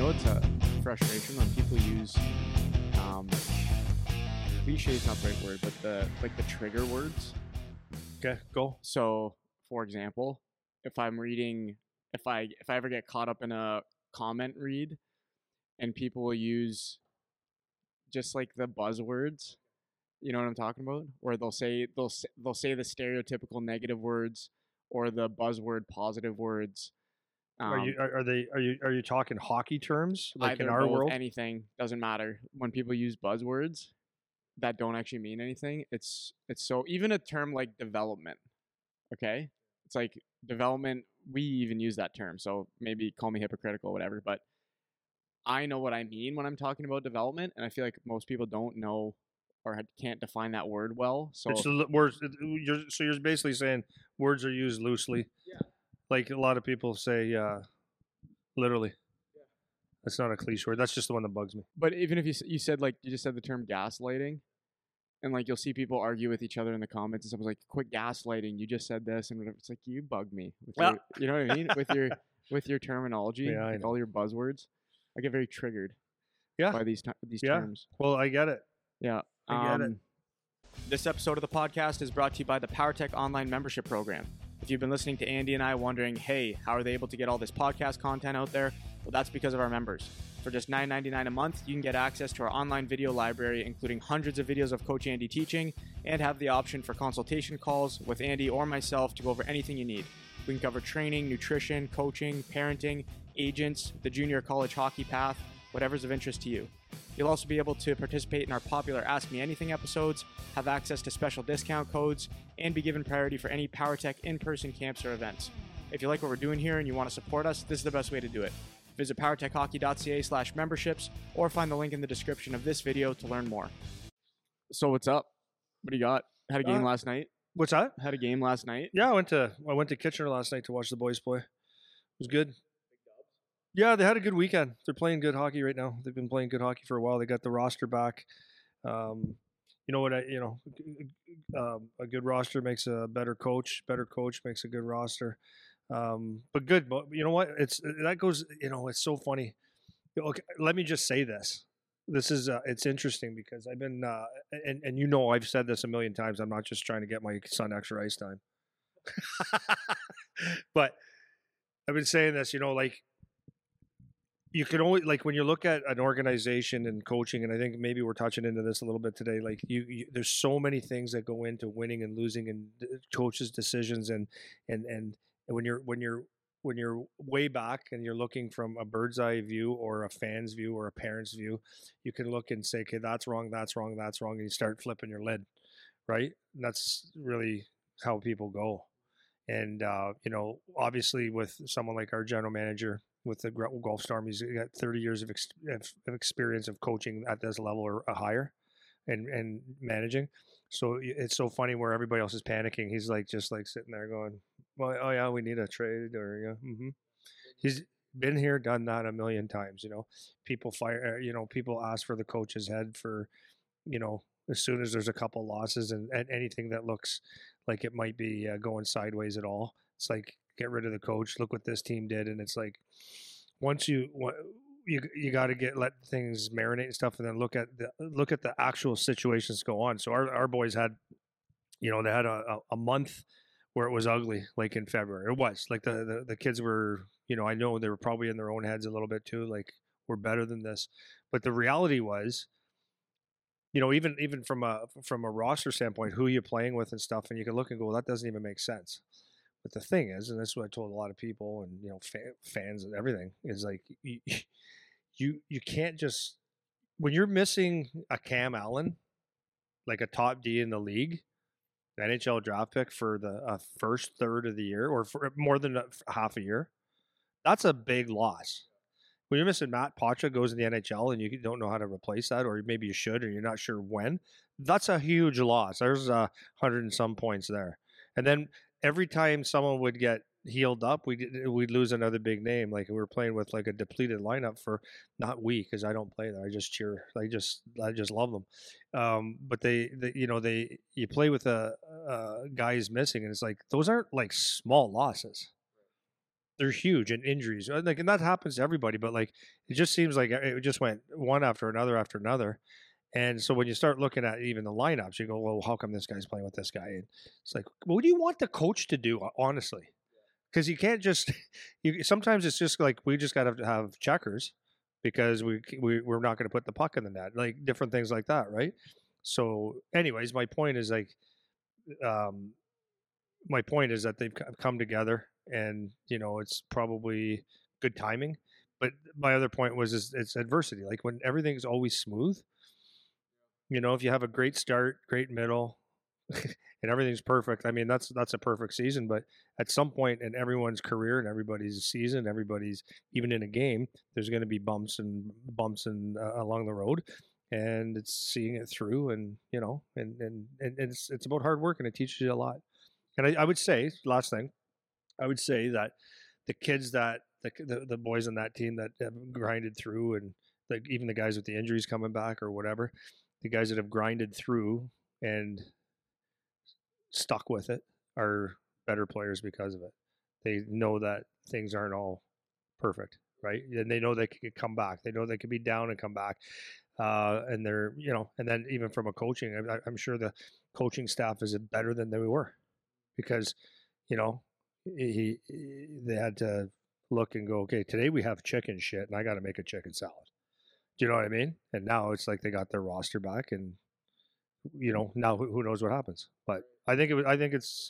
know, it's a frustration when people use cliche is not the right word, but the trigger words. Okay, go. So, for example, if I'm reading, if I ever get caught up in a comment read, and people will use just like the buzzwords, you know what I'm talking about? Where they'll say the stereotypical negative words or the buzzword positive words. Are you talking hockey terms, like in Either, our both, world? anything doesn't matter. When people use buzzwords that don't actually mean anything, it's so, even a term like development. Okay, it's like development. We even use that term, so maybe call me hypocritical, whatever. But I know what I mean when I'm talking about development, and I feel like most people don't know or can't define that word well. So It's the words. You're basically saying words are used loosely. Yeah. Like a lot of people say, literally. That's not a cliche word. That's just the one that bugs me. but even if you said, like, you just said the term gaslighting, and like you'll see people argue with each other in the comments, and someone's like, "Quit gaslighting! You just said this," and whatever. It's like, you bug me with your, you know what I mean, with your terminology, Yeah, I like know. all your buzzwords. I get very triggered Yeah. by these Yeah. terms. Well, I get it. Yeah. I get it. This episode of the podcast is brought to you by the PowerTech Online Membership Program. If you've been listening to Andy and I wondering, hey, how are they able to get all this podcast content out there? Well, that's because of our members. For just $9.99 a month, you can get access to our online video library, including hundreds of videos of Coach Andy teaching, and have the option for consultation calls with Andy or myself to go over anything you need. We can cover training, nutrition, coaching, parenting, agents, the junior college hockey path, whatever's of interest to you. You'll also be able to participate in our popular Ask Me Anything episodes, have access to special discount codes, and be given priority for any PowerTech in-person camps or events. If you like what we're doing here and you want to support us, this is the best way to do it. Visit powertechhockey.ca/memberships or find the link in the description of this video to learn more. So what's up? What do you got? Had a game last night? What's that? Had a game last night? Yeah, I went to Kitchener last night to watch the boys play. It was good. Yeah, they had a good weekend. They're playing good hockey right now. They've been playing good hockey for a while. They got the roster back. You know what? A good roster makes a better coach. Better coach makes a good roster. But good. But you know what? It's so funny. Okay, let me just say this. This is it's interesting because I've been and you know I've said this a million times. I'm not just trying to get my son extra ice time. But I've been saying this. Like, you can only, like, when you look at an organization and coaching, and I think maybe we're touching into this a little bit today. Like, you there's so many things that go into winning and losing, and coaches' decisions, and when you're way back and you're looking from a bird's eye view or a fan's view or a parent's view, you can look and say, okay, that's wrong, that's wrong, that's wrong, and you start flipping your lid, right? And that's really how people go. And obviously, with someone like our general manager with the Gulf Storm, he's got 30 years of experience of coaching at this level or higher, and managing. So it's so funny where everybody else is panicking. He's like just like sitting there going, "Well, oh yeah, we need a trade," or yeah. Mm-hmm. He's been here, done that a million times. People fire. People ask for the coach's head for, as soon as there's a couple losses and anything that looks like it might be going sideways at all. It's like, get rid of the coach. Look what this team did. And it's like, once you got to let things marinate and stuff, and then look at the actual situations go on. So our boys had, they had a month where it was ugly, like in February. It was like the kids were, I know they were probably in their own heads a little bit too, like, we're better than this. But the reality was, even from a roster standpoint, who you're playing with and stuff, and you can look and go, well, that doesn't even make sense. But the thing is, and this is what I told a lot of people and fans and everything, is like, you can't just, when you're missing a Cam Allen, like a top D in the league, the NHL draft pick for the first third of the year or for more than half a year, that's a big loss. When you're missing Matt Poitras goes in the NHL and you don't know how to replace that, or maybe you should, or you're not sure when, that's a huge loss. There's 100 and some points there. And then every time someone would get healed up, we'd lose another big name. Like, we were playing with like a depleted lineup for, not we, because I don't play there. I just cheer. I just love them. But you play with a guys missing, and it's like, those aren't like small losses. they're huge, and injuries, like, and that happens to everybody. But like, it just seems like it just went one after another. And so when you start looking at even the lineups, you go, well, how come this guy's playing with this guy? And it's like, what do you want the coach to do, honestly? Because you can't just. Sometimes it's just like we just got to have checkers because we're not going to put the puck in the net, like different things like that, right? So, anyways, my point is like, that they've come together, and it's probably good timing. But my other point was it's adversity. Like when everything's always smooth, if you have a great start, great middle, and everything's perfect, I mean that's a perfect season. But at some point in everyone's career and everybody's season, everybody's even in a game, there's going to be bumps and along the road, and it's seeing it through, and and it's about hard work, and it teaches you a lot. And I would say, last thing, I would say that the kids that the boys on that team that have grinded through, and like even the guys with the injuries coming back or whatever, the guys that have grinded through and stuck with it are better players because of it. They know that things aren't all perfect, right? And they know they can come back. They know they can be down and come back. And they're, and then even from a coaching, I'm sure the coaching staff is better than they were, because, they had to look and go, okay, today we have chicken shit, and I got to make a chicken salad. Do you know what I mean? And now it's like they got their roster back, and now who knows what happens. But I think it's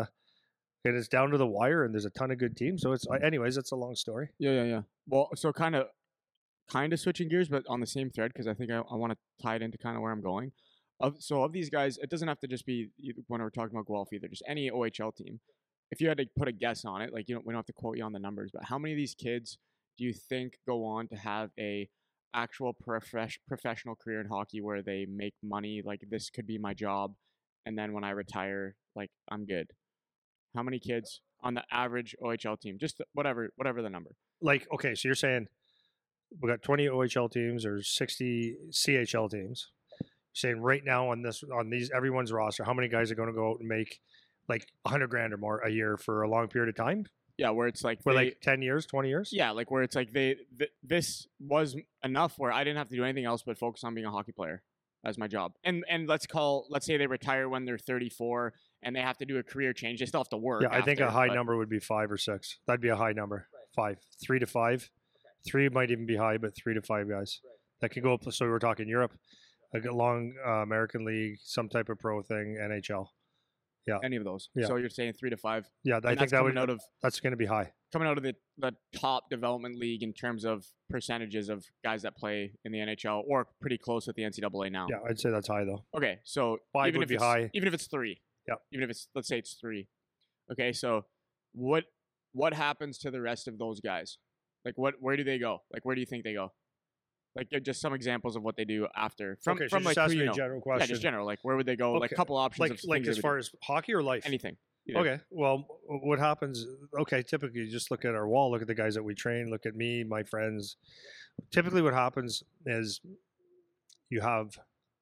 down to the wire, and there's a ton of good teams. So anyways, it's a long story. Yeah. Well, so kind of switching gears, but on the same thread, because I think I want to tie it into kind of where I'm going. Of these guys, it doesn't have to just be when we're talking about Guelph either. Just any OHL team. If you had to put a guess on it, like we don't have to quote you on the numbers, but how many of these kids do you think go on to have a actual professional career in hockey where they make money? Like, this could be my job, and then when I retire, like, I'm good. How many kids on the average OHL team? Just whatever the number. Like, okay, so you're saying we got 20 OHL teams or 60 CHL teams. You're saying right now on these everyone's roster, how many guys are going to go out and make like $100,000 or more a year for a long period of time? Yeah, where it's like like 10 years, 20 years. Yeah, like where it's like this was enough where I didn't have to do anything else but focus on being a hockey player as my job. And let's say they retire when they're 34 and they have to do a career change. They still have to work. Yeah, I think a high number would be 5 or 6. That'd be a high number. Right. 5, 3 to 5. 3 might even be high, but 3 to 5 guys that could go up. So we're talking Europe, like a long American League, some type of pro thing, NHL. Yeah, any of those. Yeah. So you're saying 3 to 5. Yeah, I think that's going to be high. Coming out of the top development league in terms of percentages of guys that play in the NHL, or pretty close with the NCAA now. Yeah, I'd say that's high though. Okay, so 5 would be high. Even if it's 3. Yeah. Even if it's, let's say it's 3. Okay, so what happens to the rest of those guys? Like where do they go? Like where do you think they go? Like just some examples of what they do after. From just like ask me a general question. Yeah, just general. Like where would they go? Okay. Like a couple options. Like as far as hockey or life? Anything. Okay. Well, what happens? Okay, typically you just look at our wall, look at the guys that we train, look at me, my friends. Typically, what happens is you have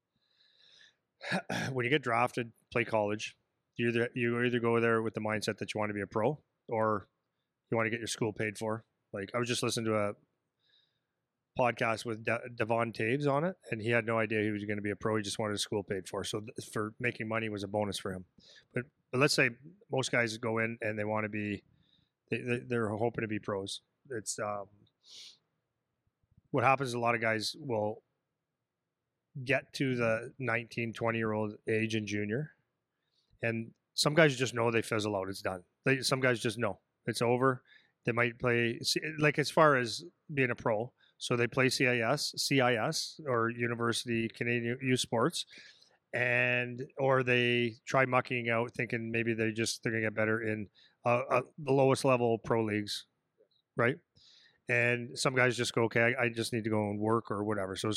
when you get drafted, play college. You either go there with the mindset that you want to be a pro, or you want to get your school paid for. Like I was just listening to a podcast with Devon Taves on it, and he had no idea he was going to be a pro. He just wanted his school paid for. So for making money was a bonus for him. But let's say most guys go in and they want to be, they're hoping to be pros. It's what happens is a lot of guys will get to the 19, 20-year-old age in junior, and some guys just know they fizzle out. It's done. Some guys just know it's over. They might play, like as far as being a pro, so they play CIS, or University Canadian Youth Sports, or they try mucking out, thinking maybe they're going to get better in the lowest level pro leagues, right? And some guys just go, okay, I just need to go and work or whatever. So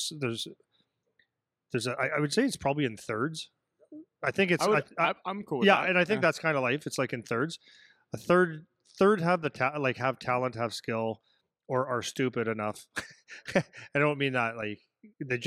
I would say it's probably in thirds. I think it's. I'm cool with that. Yeah, and I think that's kind of life. It's like in thirds. A third have have talent, have skill, or are stupid enough. I don't mean that like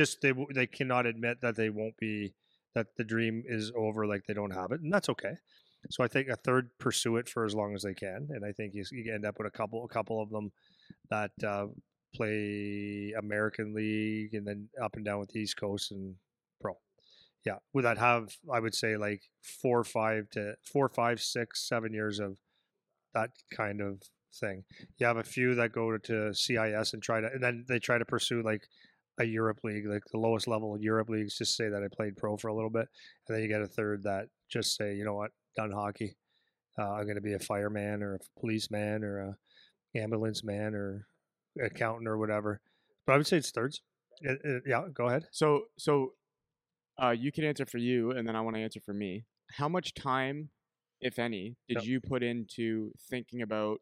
they cannot admit that they won't be, that the dream is over, like they don't have it, and that's okay. So I think a third pursue it for as long as they can, and I think you end up with a couple of them that play American League and then up and down with the East Coast and pro. Yeah, would that have, I would say, like 4, 5, 6, 7 years of that kind of thing. You have a few that go to CIS and then they try to pursue like a Europe League, like the lowest level of Europe leagues. Just say that I played pro for a little bit, and then you get a third that just say, you know what, done hockey. I'm going to be a fireman or a policeman or a ambulance man or accountant or whatever. But I would say it's thirds. Yeah, go ahead. So you can answer for you, and then I want to answer for me. How much time, if any, did you put into thinking about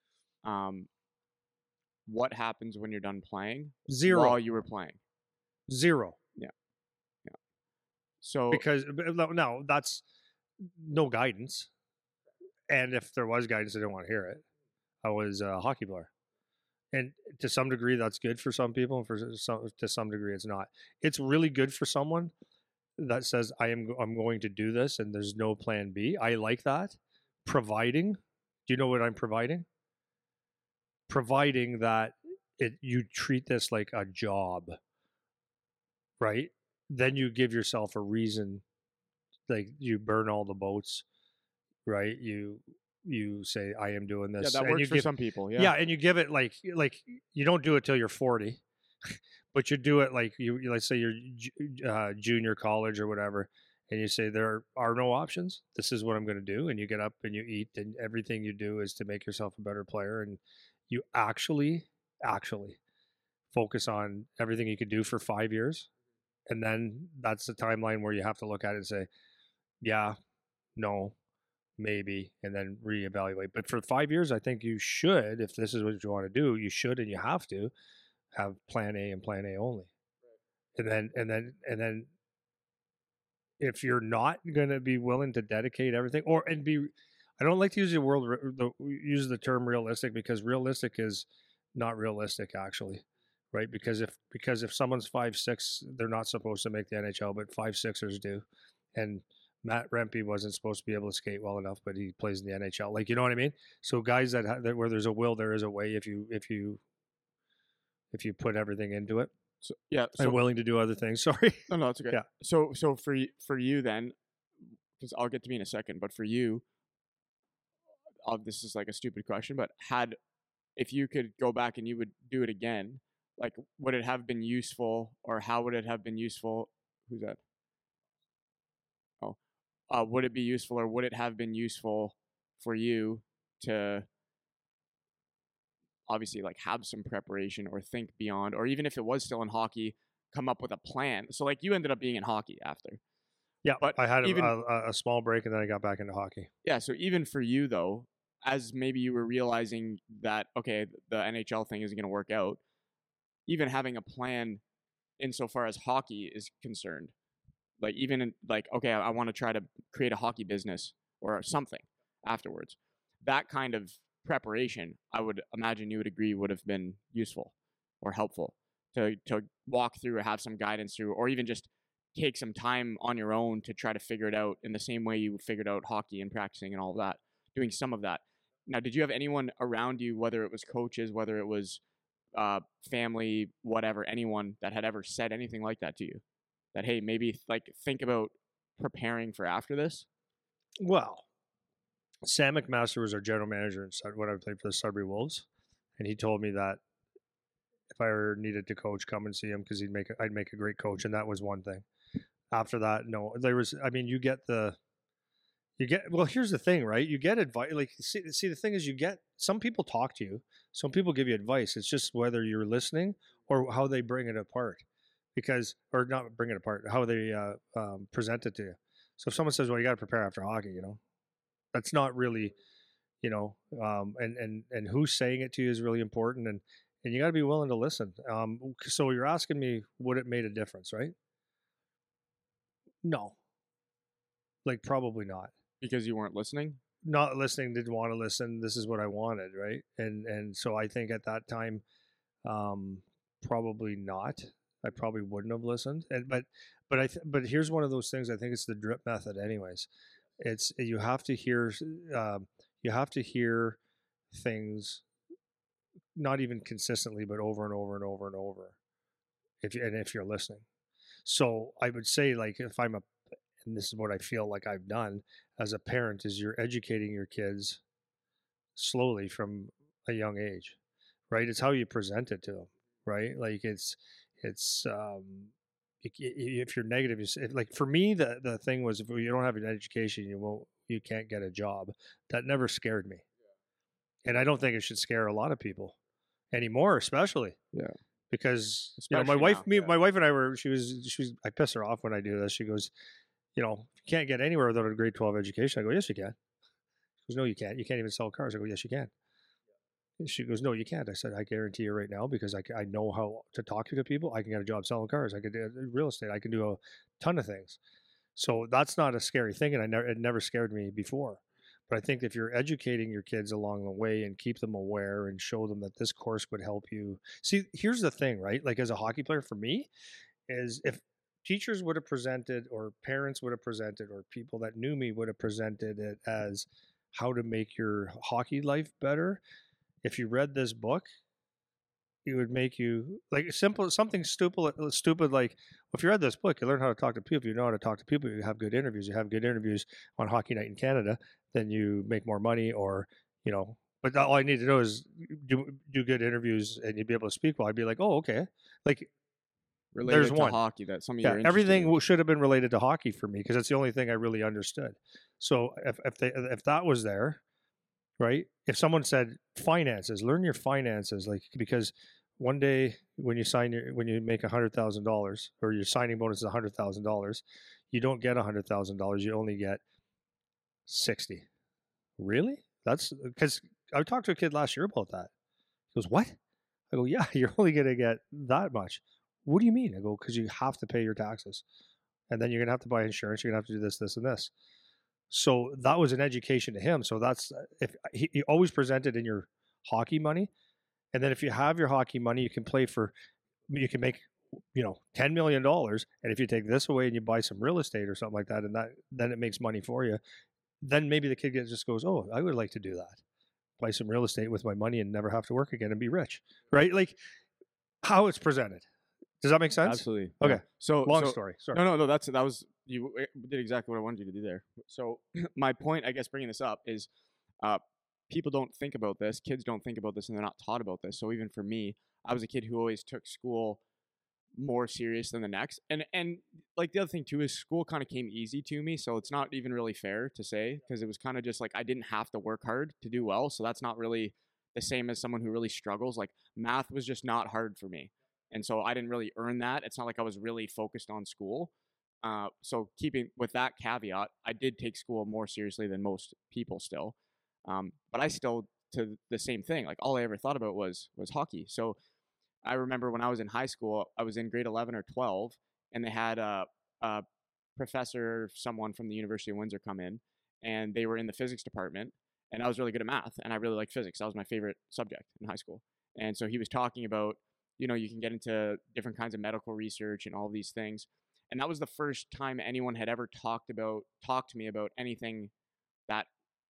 what happens when you're done playing? Zero. While you were playing? Zero. Yeah. So because no, that's no guidance. And if there was guidance, I didn't want to hear it. I was a hockey player. And to some degree, that's good for some people. And to some degree, it's not. It's really good for someone that says, I'm going to do this and there's no plan B. I like that. Providing, do you know what I'm providing? Providing that you treat this like a job, right? Then you give yourself a reason, like you burn all the boats, right? You say, I am doing this. Yeah, that works for some people. Yeah. Yeah, and you give it like you don't do it till you're 40, but you do it like let's say you're junior college or whatever, and you say there are no options. This is what I'm going to do, and you get up and you eat, and everything you do is to make yourself a better player, and you actually focus on everything you could do for 5 years, and then that's the timeline where you have to look at it and say, yeah, no, maybe, and then reevaluate. But for 5 years, I think you should, if this is what you want to do, you should and you have to have plan A and plan A only. And then if you're not going to be willing to dedicate everything I don't like to use use the term realistic, because realistic is not realistic actually, right? Because if someone's 5'6", they're not supposed to make the NHL, but 5'6"ers do. And Matt Rempe wasn't supposed to be able to skate well enough, but he plays in the NHL. Like, you know what I mean? So guys that where there's a will, there is a way. If you put everything into it. So, yeah, I'm willing to do other things. Sorry. No, it's okay. Yeah. So for you then, because I'll get to me in a second, but for you, this is like a stupid question, but if you could go back and you would do it again, like, would it have been useful, or how would it have been useful? Who's that? Oh, would it be useful, or would it have been useful for you to obviously like have some preparation or think beyond, or even if it was still in hockey, come up with a plan? So like you ended up being in hockey after. Yeah, but I had a small break and then I got back into hockey. Yeah, so even for you though, as maybe you were realizing that, okay, the NHL thing isn't going to work out, even having a plan insofar as hockey is concerned, like even okay, I want to try to create a hockey business or something afterwards, that kind of preparation, I would imagine you would agree, would have been useful or helpful to walk through or have some guidance through, or even just take some time on your own to try to figure it out in the same way you figured out hockey and practicing and all of that, doing some of that. Now, did you have anyone around you, whether it was coaches, whether it was family, whatever, anyone that had ever said anything like that to you? That, hey, maybe like think about preparing for after this? Well, Sam McMaster was our general manager when I played for the Sudbury Wolves, and he told me that if I ever needed to coach, come and see him because I'd make a great coach, and that was one thing. After that, no, there was. I mean, well, here's the thing, right? You get advice. Like, see, the thing is, some people talk to you, some people give you advice. It's just whether you're listening or how they bring it apart, or not bring it apart, how they present it to you. So if someone says, "Well, you got to prepare after hockey," that's not really, and who's saying it to you is really important, and you got to be willing to listen. So you're asking me, would it made a difference, right? No. Like, probably not. Because you weren't listening? Not listening, didn't want to listen. This is what I wanted, right? And so I think at that time, probably not. I probably wouldn't have listened. But here's one of those things. I think it's the drip method, anyways. It's you have to hear things not even consistently, but over and over and over and over. If you're listening, so I would say like if I'm a, and this is what I feel like I've done as a parent is you're educating your kids slowly from a young age, right? It's how you present it to them, right? Like it's if you're negative, like for me, the thing was if you don't have an education, you can't get a job. That never scared me, and I don't think it should scare a lot of people anymore, especially. Yeah. Because Especially now, yeah. my wife and I were. She was. I piss her off when I do this. She goes, you can't get anywhere without a grade 12 education. I go, yes, you can. She goes, no, you can't. You can't even sell cars. I go, yes, you can. She goes, no, you can't. I said, I guarantee you right now because I know how to talk to people. I can get a job selling cars. I could do real estate. I can do a ton of things. So that's not a scary thing, and it never scared me before. But I think if you're educating your kids along the way and keep them aware and show them that this course would help you. See, here's the thing, right? Like as a hockey player, for me, is if teachers would have presented or parents would have presented or people that knew me would have presented it as how to make your hockey life better. If you read this book, it would make you like simple something stupid like if you read this book, you learn how to talk to people. If you know how to talk to people, you have good interviews. You have good interviews on Hockey Night in Canada, then you make more money or but all I need to know is do good interviews and you'd be able to speak well. I'd be like, oh, okay. Like Related there's to one hockey that some of you are interested everything in. should have been related to hockey for me because that's the only thing I really understood. So if that was there, right? If someone said finances, learn your finances, like because one day when you make $100,000 or your signing bonus is $100,000, you don't get $100,000. You only get 60. Really? That's because I talked to a kid last year about that. He goes, "What?" I go, "Yeah, you're only gonna get that much." What do you mean? I go, "Because you have to pay your taxes, and then you're gonna have to buy insurance. You're gonna have to do this, this, and this." So that was an education to him. So that's if he always presented in your hockey money, and then if you have your hockey money, you can make $10 million, and if you take this away and you buy some real estate or something like that, and then it makes money for you, then maybe the kid just goes, "Oh, I would like to do that, buy some real estate with my money and never have to work again and be rich," right? Like how it's presented. Does that make sense? Absolutely. Okay. Yeah. So Long story. Sorry. No. That was you did exactly what I wanted you to do there. So my point, I guess, bringing this up is, people don't think about this. Kids don't think about this, and they're not taught about this. So even for me, I was a kid who always took school more serious than the next. And like the other thing too is school kind of came easy to me, so it's not even really fair to say because it was kind of just like I didn't have to work hard to do well. So that's not really the same as someone who really struggles. Like math was just not hard for me. And so I didn't really earn that. It's not like I was really focused on school. So keeping with that caveat, I did take school more seriously than most people still. But I still to the same thing. Like all I ever thought about was hockey. So I remember when I was in high school, I was in grade 11 or 12, and they had a professor, someone from the University of Windsor come in, and they were in the physics department, and I was really good at math, and I really liked physics. That was my favorite subject in high school. And so he was talking about, you can get into different kinds of medical research and all these things. And that was the first time anyone had ever talked to me about anything that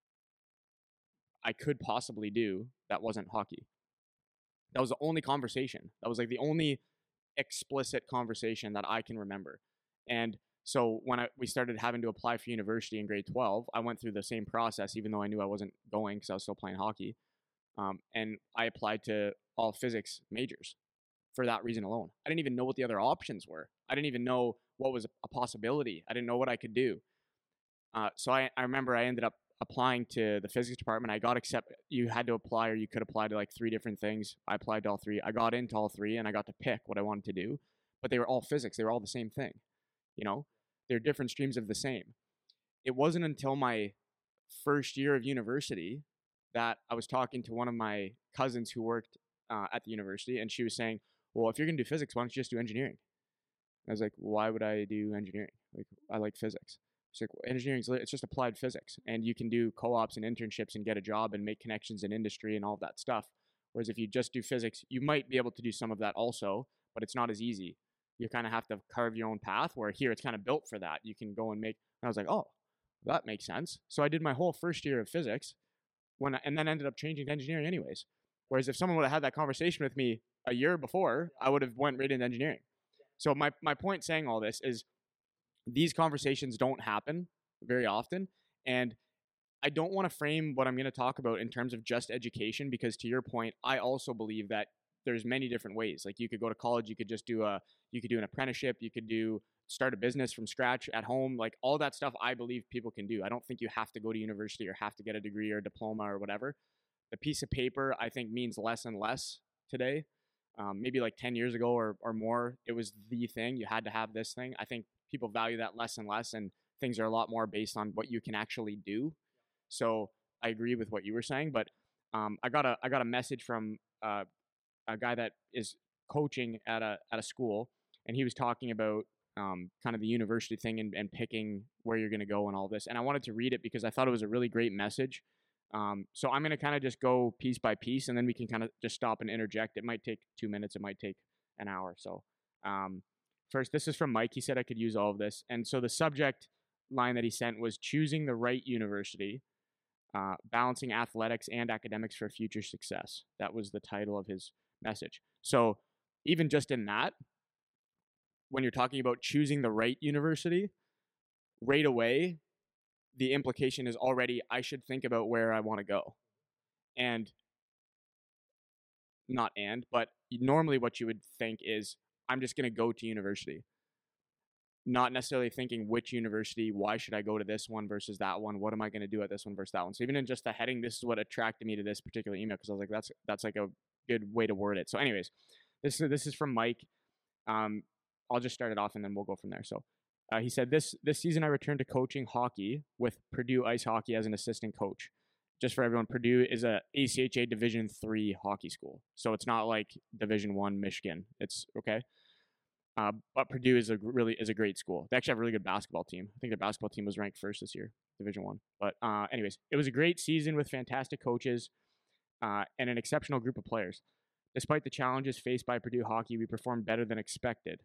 I could possibly do that wasn't hockey. That was the only conversation. That was like the only explicit conversation that I can remember. And so when we started having to apply for university in grade 12, I went through the same process, even though I knew I wasn't going because I was still playing hockey. And I applied to all physics majors for that reason alone. I didn't even know what the other options were. I didn't even know what was a possibility. I didn't know what I could do. So I remember I ended up applying to the physics department. I got accepted. You had to apply, or you could apply to like 3 different things. I applied to all 3. I got into all 3, and I got to pick what I wanted to do. But they were all physics. They were all the same thing. They're different streams of the same. It wasn't until my first year of university that I was talking to one of my cousins who worked at the university, and she was saying, "Well, if you're gonna do physics, why don't you just do engineering?" I was like, "Why would I do engineering? Like, I like physics." She's like, well, engineering it's just applied physics, and you can do co-ops and internships and get a job and make connections in industry and all of that stuff. Whereas if you just do physics, you might be able to do some of that also, but it's not as easy. You kind of have to carve your own path, where here it's kind of built for that. You can go and make, and I was like, oh, That makes sense. So I did my whole first year of physics and then ended up changing to engineering anyways. Whereas if someone would have had that conversation with me a year before, I would have went right into engineering. So my point saying all this is these conversations don't happen very often. And I don't want to frame what I'm going to talk about in terms of just education, because to your point, I also believe that there's many different ways. Like you could go to college, you could do an apprenticeship, you could start a business from scratch at home, like all that stuff I believe people can do. I don't think you have to go to university or have to get a degree or a diploma or whatever. The piece of paper I think means less and less today. Maybe like 10 years ago or more, it was the thing. You had to have this thing. I think people value that less and less, and things are a lot more based on what you can actually do. So I agree with what you were saying, but I got a message from a guy that is coaching at a school, and he was talking about kind of the university thing and picking where you're going to go and all this. And I wanted to read it because I thought it was a really great message. So I'm going to kind of just go piece by piece, and then we can kind of just stop and interject. It might take 2 minutes. It might take an hour. So first, this is from Mike. He said I could use all of this. And so the subject line that he sent was choosing the right university, balancing athletics and academics for future success. That was the title of his message. So even just in that, when you're talking about choosing the right university, right away, the implication is already I should think about where I want to go. But normally what you would think is I'm just going to go to university. Not necessarily thinking which university, why should I go to this one versus that one? What am I going to do at this one versus that one? So even in just the heading, this is what attracted me to this particular email, because I was like, that's like a good way to word it. So anyways, this is from Mike. I'll just start it off and then we'll go from there. So he said, this season I returned to coaching hockey with Purdue Ice Hockey as an assistant coach. Just for everyone, Purdue is a ACHA Division III hockey school. So it's not like Division I Michigan. It's okay. But Purdue is a great school. They actually have a really good basketball team. I think their basketball team was ranked first this year, Division I. But anyways, it was a great season with fantastic coaches and an exceptional group of players. Despite the challenges faced by Purdue hockey, we performed better than expected.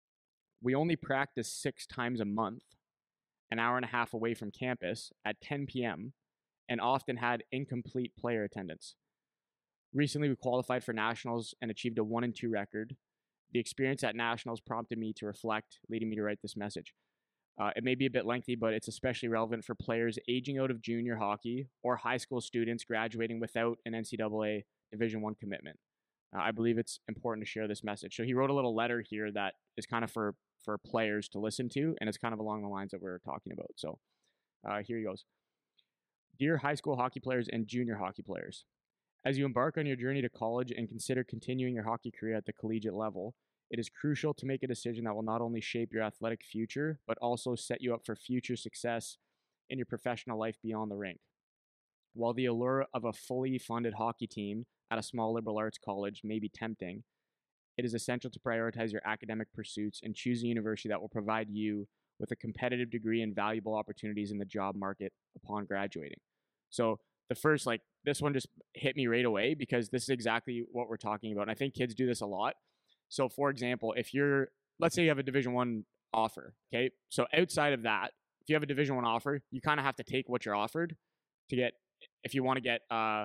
We only practiced 6 times a month, an hour and a half away from campus at 10 p.m., and often had incomplete player attendance. Recently, we qualified for nationals and achieved a 1-2 record. The experience at nationals prompted me to reflect, leading me to write this message. It may be a bit lengthy, but it's especially relevant for players aging out of junior hockey or high school students graduating without an NCAA Division I commitment. I believe it's important to share this message. So he wrote a little letter here that is kind of for players to listen to, and it's kind of along the lines that we're talking about. So here he goes. Dear high school hockey players and junior hockey players, as you embark on your journey to college and consider continuing your hockey career at the collegiate level, it is crucial to make a decision that will not only shape your athletic future, but also set you up for future success in your professional life beyond the rink. While the allure of a fully funded hockey team at a small liberal arts college may be tempting, it is essential to prioritize your academic pursuits and choose a university that will provide you with a competitive degree and valuable opportunities in the job market upon graduating. So the first, this one just hit me right away because this is exactly what we're talking about. And I think kids do this a lot. So for example, let's say you have a Division I offer, okay? So outside of that, if you have a Division I offer, you kind of have to take what you're offered to get, if you want to get,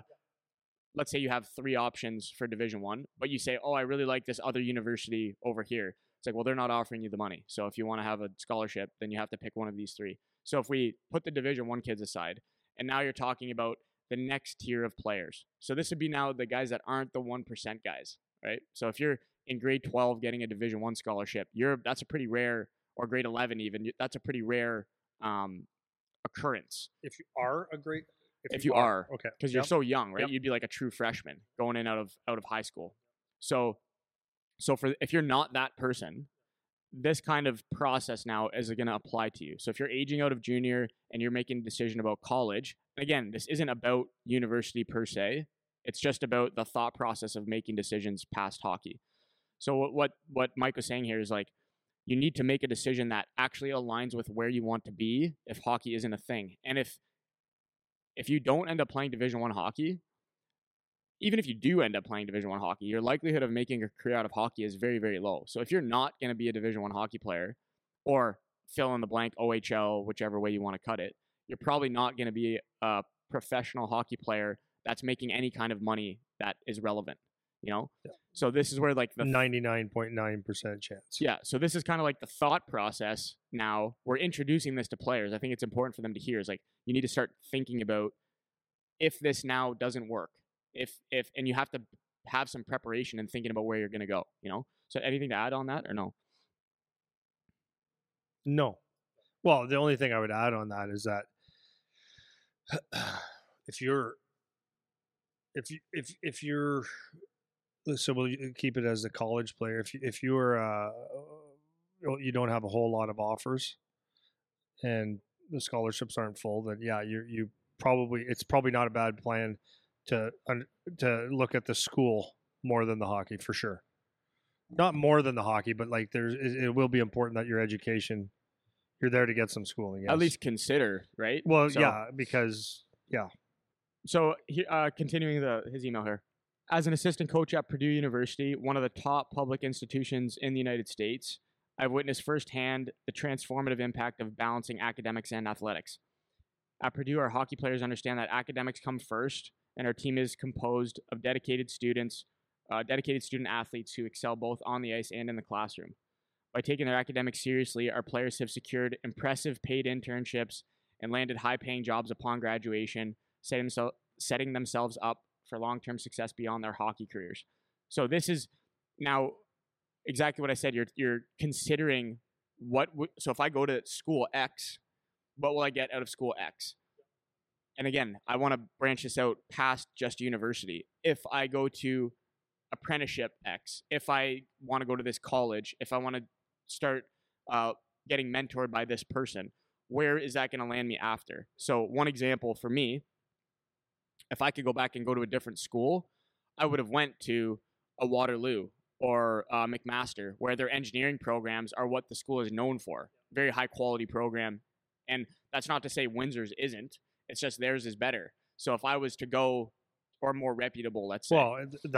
let's say you have 3 options for Division I, but you say, oh, I really like this other university over here. It's like, well, they're not offering you the money. So if you want to have a scholarship, then you have to pick one of these 3. So if we put the Division I kids aside, and now you're talking about the next tier of players. So this would be now the guys that aren't the 1% guys, right? So if you're in grade 12 getting a Division I scholarship, that's a pretty rare, or grade 11 even, that's a pretty rare occurrence. If you are a great... If you are, okay, because you're so young, right? Yep. You'd be like a true freshman going in out of high school. So if you're not that person, this kind of process now is going to apply to you. So if you're aging out of junior and you're making a decision about college, again, this isn't about university per se. It's just about the thought process of making decisions past hockey. So what Mike was saying here is you need to make a decision that actually aligns with where you want to be if hockey isn't a thing. And if you don't end up playing Division I hockey, even if you do end up playing Division I hockey, your likelihood of making a career out of hockey is very, very low. So if you're not going to be a Division I hockey player, or fill in the blank OHL, whichever way you want to cut it, you're probably not going to be a professional hockey player that's making any kind of money that is relevant, you know? Yeah. So this is where like the 99.9% chance. yeah, so this is kind of like the thought process. Now we're introducing this to players. I think it's important for them to hear is like you need to start thinking about if this now doesn't work, if and you have to have some preparation and thinking about where you're going to go, you know? So anything to add on that or no? No. Well, the only thing I would add on that is that if you're so we'll keep it as a college player. If you're you don't have a whole lot of offers and the scholarships aren't full, then yeah, you probably it's probably not a bad plan to look at the school more than the hockey for sure. Not more than the hockey, but like it will be important that your education, you're there to get some schooling. Yes. At least consider, right? Well, So- yeah, because yeah. So, continuing his email here. As an assistant coach at Purdue University, one of the top public institutions in the United States, I've witnessed firsthand the transformative impact of balancing academics and athletics. At Purdue, our hockey players understand that academics come first, and our team is composed of dedicated student athletes who excel both on the ice and in the classroom. By taking their academics seriously, our players have secured impressive paid internships and landed high-paying jobs upon graduation, setting themselves up for long-term success beyond their hockey careers. So this is now exactly what I said. You're considering so if I go to school X, what will I get out of school X? And again, I want to branch this out past just university. If I go to apprenticeship X, if I want to go to this college, if I want to start getting mentored by this person, where is that going to land me after? So one example for me, if I could go back and go to a different school, I would have went to a Waterloo or McMaster, where their engineering programs are what the school is known for. Very high quality program. And that's not to say Windsor's isn't. It's just theirs is better. So if I was to go, or more reputable, let's say. Well,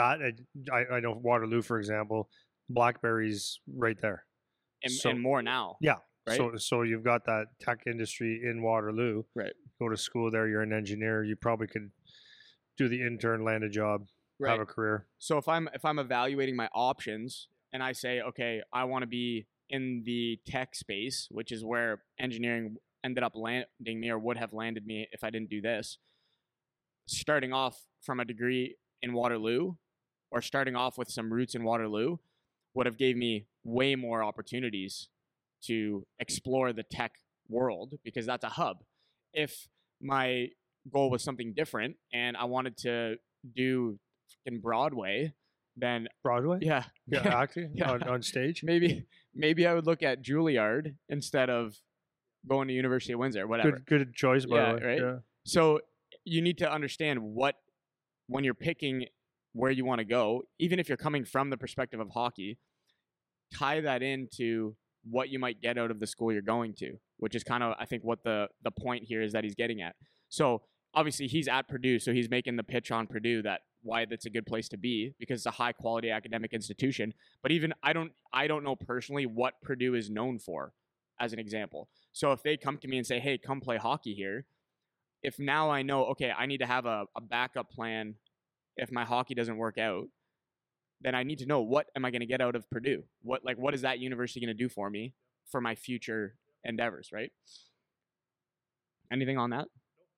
I know Waterloo, for example, Blackberry's right there. And more now. Yeah. Right? So you've got that tech industry in Waterloo. Right. Go to school there. You're an engineer. You probably could do the intern, land a job, Right. have a career. So if I'm evaluating my options and I say, okay, I want to be in the tech space, which is where engineering ended up landing me or would have landed me if I didn't do this, starting off from a degree in Waterloo or starting off with some roots in Waterloo would have gave me way more opportunities to explore the tech world because that's a hub. If my goal was something different and I wanted to do in Broadway, then Broadway? yeah, Acting Yeah. on stage? maybe I would look at Juilliard instead of going to University of Windsor, whatever. Good choice, by Yeah, the way. right? Yeah. So you need to understand when you're picking where you want to go, even if you're coming from the perspective of hockey, tie that into what you might get out of the school you're going to, which is kind of, I think, what the point here is that he's getting at. So obviously he's at Purdue, so he's making the pitch on Purdue that why that's a good place to be because it's a high quality academic institution. But even I don't know personally what Purdue is known for, as an example. So if they come to me and say, hey, come play hockey here, if now I know, okay, I need to have a backup plan if my hockey doesn't work out, then I need to know what am I going to get out of Purdue? What is that university going to do for me for my future endeavors, right? Anything on that?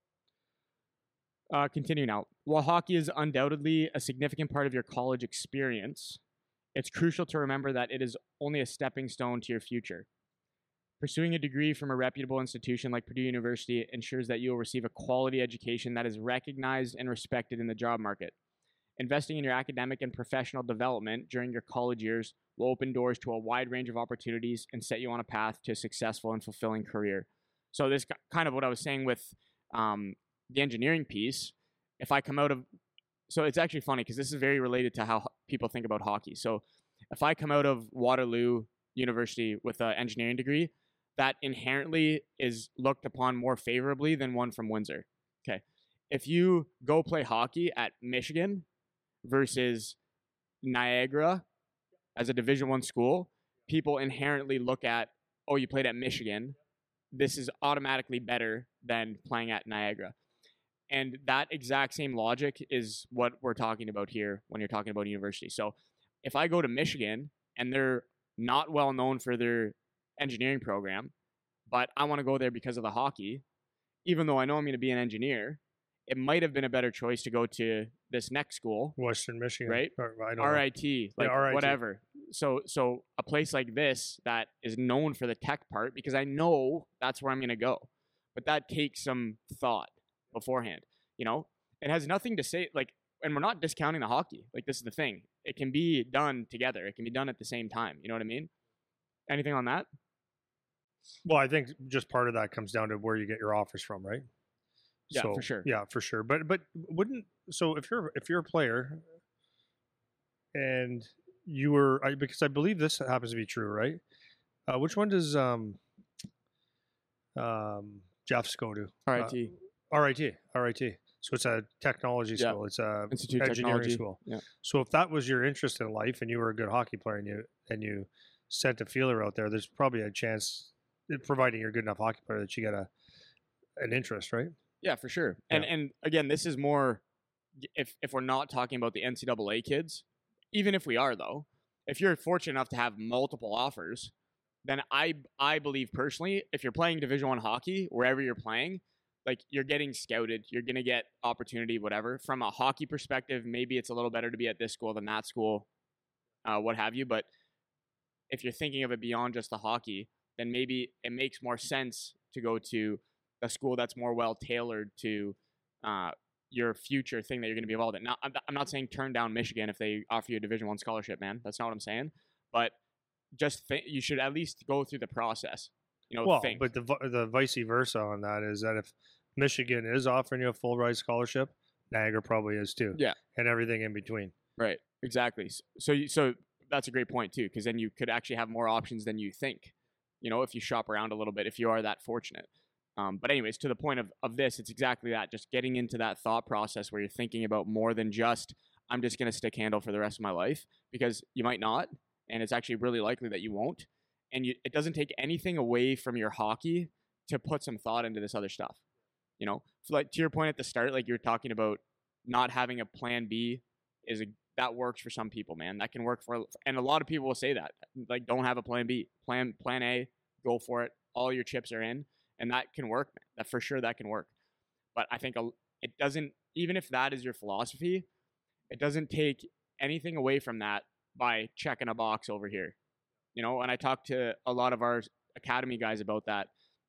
Continue now. While hockey is undoubtedly a significant part of your college experience, it's crucial to remember that it is only a stepping stone to your future. Pursuing a degree from a reputable institution like Purdue University ensures that you will receive a quality education that is recognized and respected in the job market. Investing in your academic and professional development during your college years will open doors to a wide range of opportunities and set you on a path to a successful and fulfilling career. So this kind of what I was saying with the engineering piece. If I come out of, so it's actually funny because this is very related to how people think about hockey. So if I come out of Waterloo University with an engineering degree, that inherently is looked upon more favorably than one from Windsor. Okay. If you go play hockey at Michigan versus Niagara as a Division I school, people inherently look at, oh, you played at Michigan this is automatically better than playing at Niagara. And that exact same logic is what we're talking about here when you're talking about university. So if I go to Michigan and they're not well known for their engineering program, but I want to go there because of the hockey, even though I know I'm going to be an engineer, it might have been a better choice to go to this next school, Western Michigan, right? Or, I don't RIT, like RIT. whatever. So a place like this that is known for the tech part, because I know that's where I'm going to go, but that takes some thought beforehand. You know, it has nothing to say like, and we're not discounting the hockey. Like, this is the thing; it can be done together. It can be done at the same time. You know what I mean? Anything on that? Well, I think just part of that comes down to where you get your offers from, right? Yeah, for sure. Yeah, for sure. But wouldn't, so if you're a player and you were, because I believe this happens to be true, right? Which one does Jeff's go to? RIT. RIT. So it's a technology Yeah. school. It's a Institute of engineering Technology. school. Yeah. So if that was your interest in life and you were a good hockey player and you sent a feeler out there, there's probably a chance, providing you're a good enough hockey player, that you get an interest, right? Yeah, for sure. Yeah. And again, this is more if we're not talking about the NCAA kids, even if we are though, if you're fortunate enough to have multiple offers, then I believe personally, if you're playing Division I hockey, wherever you're playing, like, you're getting scouted, you're gonna get opportunity, whatever. From a hockey perspective, maybe it's a little better to be at this school than that school, what have you. But if you're thinking of it beyond just the hockey, then maybe it makes more sense to go to a school that's more well tailored to your future thing that you're going to be involved in. Now, I'm not saying turn down Michigan if they offer you a Division I scholarship, man. That's not what I'm saying. But just you should at least go through the process. You know, Well, think. but the vice versa on that is that if Michigan is offering you a full ride scholarship, Niagara probably is too. Yeah. And everything in between. Right. Exactly. So that's a great point too, because then you could actually have more options than you think. You know, if you shop around a little bit, if you are that fortunate. But anyways, to the point of this, it's exactly that. Just getting into that thought process where you're thinking about more than just, I'm just going to stick handle for the rest of my life, because you might not, and it's actually really likely that you won't. And it doesn't take anything away from your hockey to put some thought into this other stuff. You know, so like to your point at the start, like you were talking about not having a plan B that works for some people, man. That can work for, and a lot of people will say that, like, don't have a plan B, plan A, go for it. All your chips are in. And that can work, man. That for sure, that can work. But I think it doesn't, even if that is your philosophy, it doesn't take anything away from that by checking a box over here. You know, and I talked to a lot of our academy guys about that.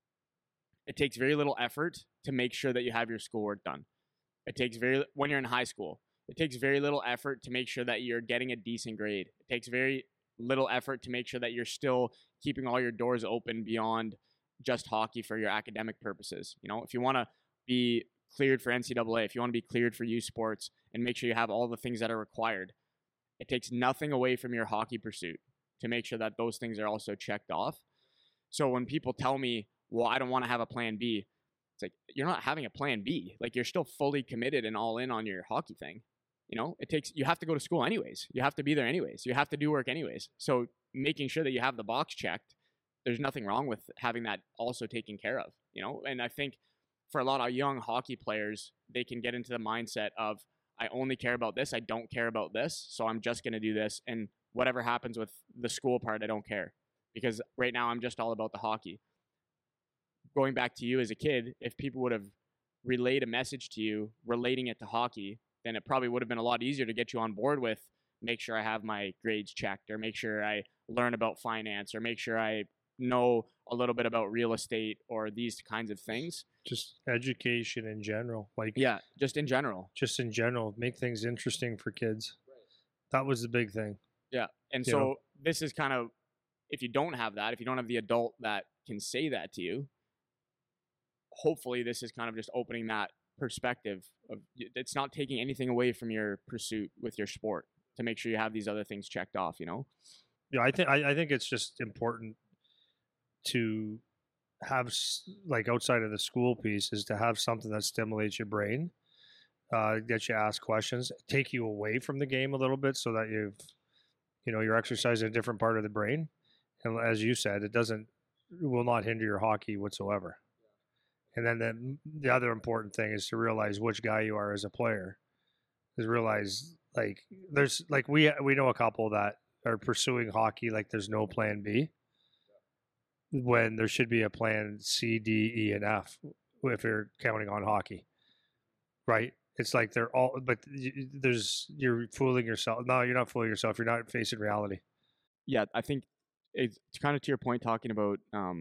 It takes very little effort to make sure that you have your schoolwork done. It takes when you're in high school, it takes very little effort to make sure that you're getting a decent grade. It takes very little effort to make sure that you're still keeping all your doors open beyond just hockey for your academic purposes. You know, if you want to be cleared for NCAA, if you want to be cleared for youth sports and make sure you have all the things that are required, it takes nothing away from your hockey pursuit to make sure that those things are also checked off. So when people tell me, well, I don't want to have a plan B, it's like, you're not having a plan B. Like, you're still fully committed and all in on your hockey thing. You know, you have to go to school anyways. You have to be there anyways. You have to do work anyways. So making sure that you have the box checked, there's nothing wrong with having that also taken care of, you know? And I think for a lot of young hockey players, they can get into the mindset of, I only care about this. I don't care about this. So I'm just going to do this. And whatever happens with the school part, I don't care, because right now I'm just all about the hockey. Going back to you as a kid, if people would have relayed a message to you relating it to hockey, then it probably would have been a lot easier to get you on board with, make sure I have my grades checked, or make sure I learn about finance, or make sure I know a little bit about real estate, or these kinds of things. Just education in general. Like, yeah, just in general. Make things interesting for kids. That was the big thing. Yeah. And so this is kind of, if you don't have that, if you don't have the adult that can say that to you, hopefully this is kind of just opening that perspective of, it's not taking anything away from your pursuit with your sport to make sure you have these other things checked off, you know? Yeah, I think it's just important to have, like, outside of the school piece, is to have something that stimulates your brain, get you ask questions, take you away from the game a little bit, so that you're exercising a different part of the brain. And as you said, it doesn't will not hinder your hockey whatsoever. And then the other important thing is to realize which guy you are as a player. Is realize like there's like we know a couple that are pursuing hockey like there's no plan B, when there should be a plan C, D, E, and F if you're counting on hockey, right? It's like they're all, but you're fooling yourself. No, you're not fooling yourself. You're not facing reality. Yeah, I think it's kind of to your point talking about.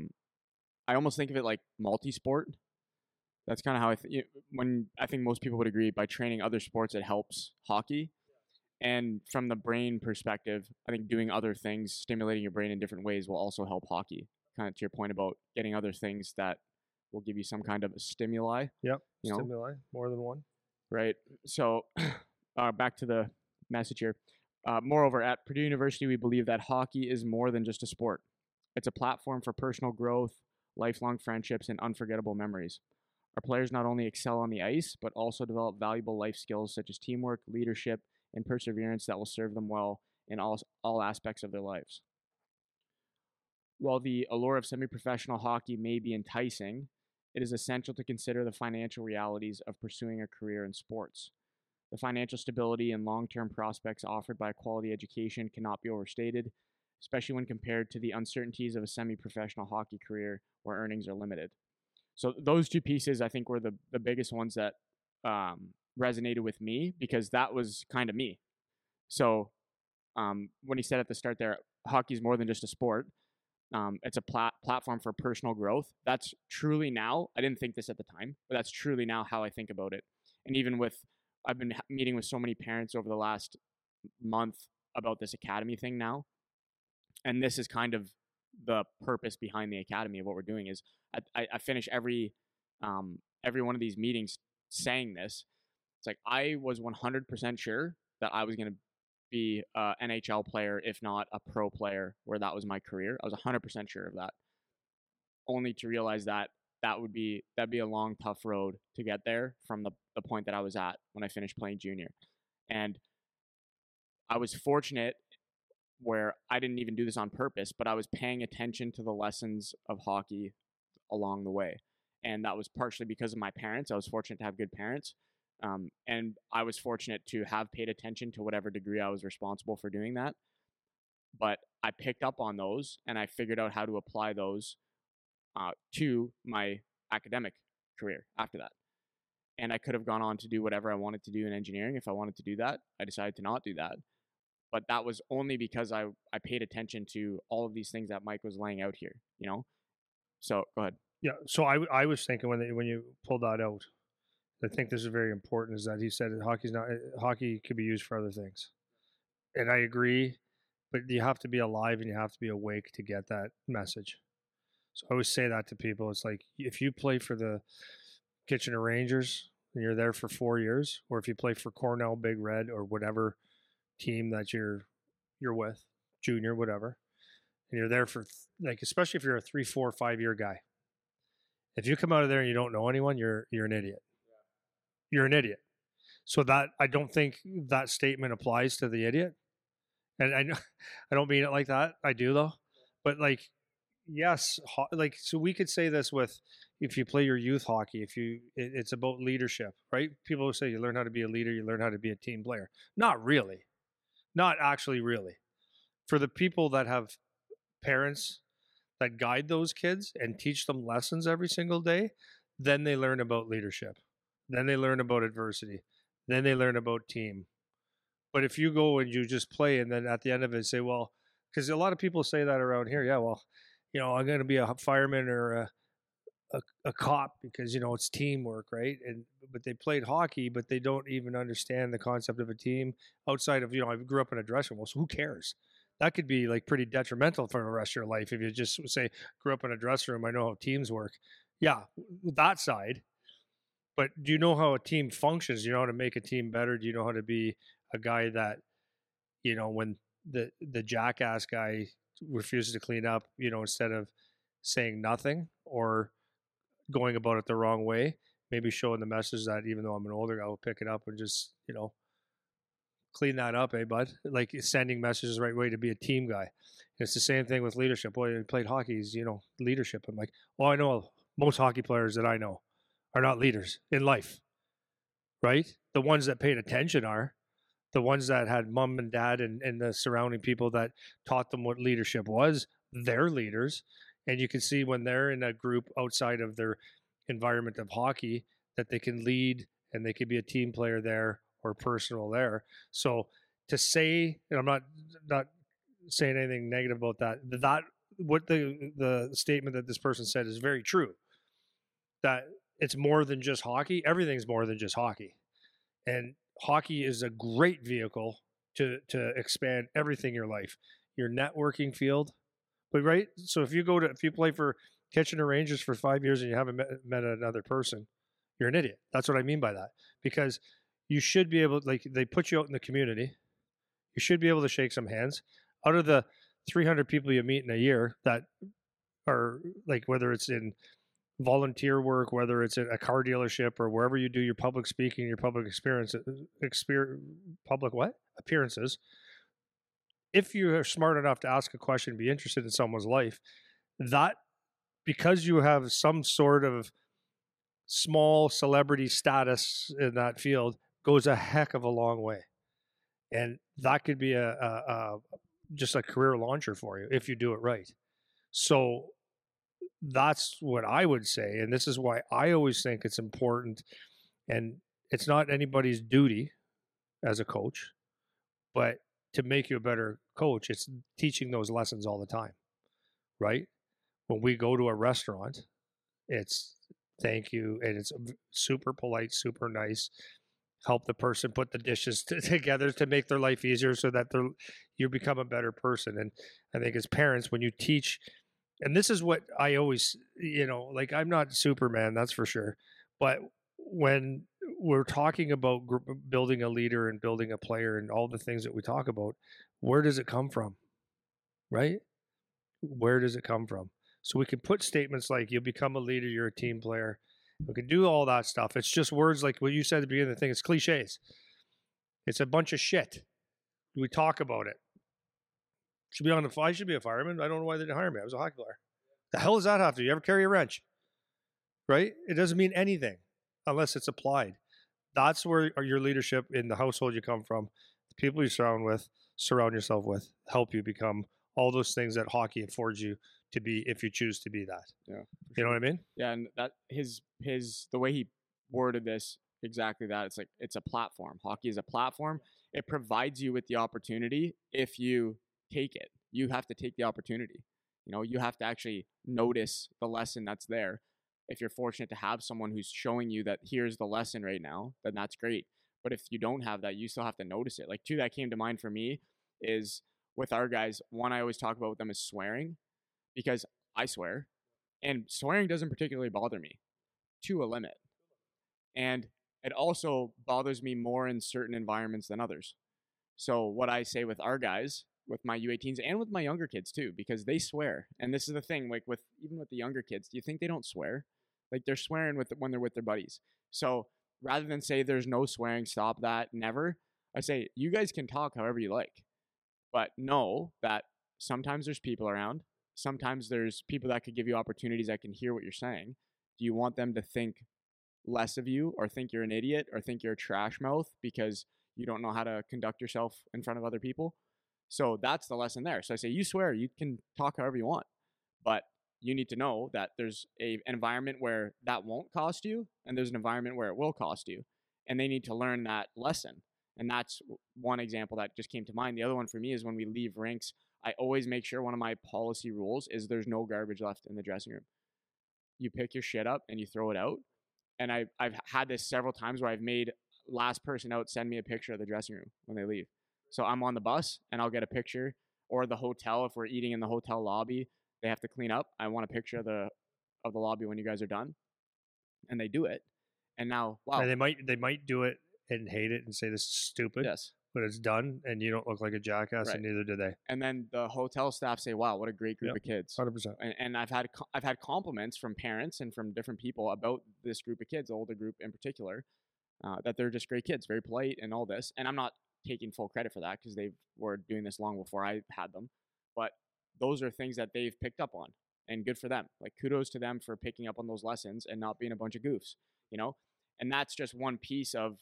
I almost think of it like multi-sport. That's kind of how when I think most people would agree, by training other sports, it helps hockey. And from the brain perspective, I think doing other things, stimulating your brain in different ways, will also help hockey. Kind of to your point about getting other things that will give you some kind of a stimuli. Yep, stimuli, more than one. Right. So back to the message here. Moreover, at Purdue University, we believe that hockey is more than just a sport. It's a platform for personal growth, lifelong friendships, and unforgettable memories. Our players not only excel on the ice, but also develop valuable life skills such as teamwork, leadership, and perseverance that will serve them well in all aspects of their lives. While the allure of semi-professional hockey may be enticing, it is essential to consider the financial realities of pursuing a career in sports. The financial stability and long-term prospects offered by a quality education cannot be overstated, especially when compared to the uncertainties of a semi-professional hockey career where earnings are limited. So those two pieces, I think, were the biggest ones that resonated with me, because that was kind of me. So when he said at the start there, hockey is more than just a sport. It's a platform for personal growth. That's truly now, I didn't think this at the time, but that's truly now how I think about it. And even I've been meeting with so many parents over the last month about this academy thing now. And this is kind of the purpose behind the academy of what we're doing. Is I finish every one of these meetings saying this. It's like, I was 100% sure that I was going to be an NHL player, if not a pro player, where that was my career. I was 100% sure of that. Only to realize that that'd be a long, tough road to get there from the point that I was at when I finished playing junior. And I was fortunate where I didn't even do this on purpose, but I was paying attention to the lessons of hockey along the way. And that was partially because of my parents. I was fortunate to have good parents. And I was fortunate to have paid attention to whatever degree I was responsible for doing that. But I picked up on those and I figured out how to apply those to my academic career after that. And I could have gone on to do whatever I wanted to do in engineering if I wanted to do that. I decided to not do that. But that was only because I paid attention to all of these things that Mike was laying out here, you know? So go ahead. Yeah. So I was thinking when you pulled that out, I think this is very important, is that he said that hockey could be used for other things. And I agree, but you have to be alive and you have to be awake to get that message. So I always say that to people. It's like, if you play for the Kitchener Rangers and you're there for 4 years, or if you play for Cornell Big Red or whatever team that you're with, junior, whatever, and you're there for especially if you're a 3, 4, 5 year guy, if you come out of there and you don't know anyone, you're an idiot. You're an idiot. So that, I don't think that statement applies to the idiot. And I don't mean it like that. I do though. But yes, so we could say this with, if you play your youth hockey, it's about leadership, right? People will say you learn how to be a leader, you learn how to be a team player. Not really. Not actually really. For the people that have parents that guide those kids and teach them lessons every single day, then they learn about leadership. Then they learn about adversity. Then they learn about team. But if you go and you just play and then at the end of it say, well, because a lot of people say that around here, yeah, well, I'm going to be a fireman or a cop because, it's teamwork, right? But they played hockey, but they don't even understand the concept of a team outside of, I grew up in a dressing room. Well, so who cares? That could be pretty detrimental for the rest of your life if you just say, grew up in a dressing room, I know how teams work. Yeah, that side. But do you know how a team functions? Do you know how to make a team better? Do you know how to be a guy that, when the jackass guy refuses to clean up, instead of saying nothing or going about it the wrong way, maybe showing the message that even though I'm an older guy, I'll pick it up and just, clean that up, bud. Like sending messages the right way to be a team guy. It's the same thing with leadership. Boy, you played hockey, is, leadership. I'm like, well, I know most hockey players that I know are not leaders in life, right? The ones that paid attention are. The ones that had mom and dad and the surrounding people that taught them what leadership was, they're leaders. And you can see when they're in a group outside of their environment of hockey that they can lead and they can be a team player there or personal there. So to say, and I'm not saying anything negative about that what the statement that this person said is very true, that it's more than just hockey. Everything's more than just hockey. And hockey is a great vehicle to expand everything in your life, your networking field. But right, so if you play for Kitchener Rangers for 5 years and you haven't met another person, you're an idiot. That's what I mean by that. Because you should be able, like, they put you out in the community, you should be able to shake some hands. Out of the 300 people you meet in a year that are, like, whether it's in volunteer work, whether it's at a car dealership or wherever you do your public speaking, your public appearances, if you are smart enough to ask a question, be interested in someone's life, that, because you have some sort of small celebrity status in that field, goes a heck of a long way. And that could be just a career launcher for you if you do it right. So that's what I would say. And this is why I always think it's important. And it's not anybody's duty as a coach, but to make you a better coach, it's teaching those lessons all the time, right? When we go to a restaurant, it's thank you. And it's super polite, super nice. Help the person put the dishes together to make their life easier so that you become a better person. And I think as parents, when you teach, and this is what I always, like, I'm not Superman, that's for sure. But when we're talking about building a leader and building a player and all the things that we talk about, where does it come from? Right? Where does it come from? So we can put statements like, you'll become a leader, you're a team player. We can do all that stuff. It's just words like what you said at the beginning of the thing. It's cliches. It's a bunch of shit. We talk about it. I should be a fireman. I don't know why they didn't hire me. I was a hockey player. The hell does that have to do? You ever carry a wrench? Right? It doesn't mean anything unless it's applied. That's where your leadership in the household you come from, the people you surround yourself with, help you become all those things that hockey affords you to be if you choose to be that. Yeah. You know what I mean? Yeah, and that his the way he worded this, exactly that. It's like, it's a platform. Hockey is a platform. It provides you with the opportunity. If you take it, you have to take the opportunity. You have to actually notice the lesson that's there. If you're fortunate to have someone who's showing you that here's the lesson right now, then that's great. But if you don't have that, you still have to notice it. Like, two that came to mind for me is with our guys. One I always talk about with them is swearing, because I swear, and swearing doesn't particularly bother me to a limit. And it also bothers me more in certain environments than others. So what I say with our guys, with my U18s and with my younger kids too, because they swear. And this is the thing, like even with the younger kids, do you think they don't swear? Like, they're swearing when they're with their buddies. So rather than say there's no swearing, stop that, never, I say you guys can talk however you like, but know that sometimes there's people around. Sometimes there's people that could give you opportunities that can hear what you're saying. Do you want them to think less of you, or think you're an idiot, or think you're a trash mouth because you don't know how to conduct yourself in front of other people? So that's the lesson there. So I say, you swear, you can talk however you want, but you need to know that there's an environment where that won't cost you, and there's an environment where it will cost you, and they need to learn that lesson. And that's one example that just came to mind. The other one for me is when we leave rinks, I always make sure one of my policy rules is there's no garbage left in the dressing room. You pick your shit up and you throw it out. And I've had this several times where I've made last person out send me a picture of the dressing room when they leave. So I'm on the bus and I'll get a picture, or the hotel, if we're eating in the hotel lobby, they have to clean up. I want a picture of the lobby when you guys are done. And they do it. And now, wow. And they might do it and hate it and say this is stupid. Yes. But it's done, and you don't look like a jackass, right. And neither do they. And then the hotel staff say, "Wow, what a great group of kids!" 100%. And I've had compliments from parents and from different people about this group of kids, the older group in particular, that they're just great kids, very polite and all this. And I'm not taking full credit for that because they were doing this long before I had them. But those are things that they've picked up on, and good for them. Like, kudos to them for picking up on those lessons and not being a bunch of goofs, you know? And that's just one piece of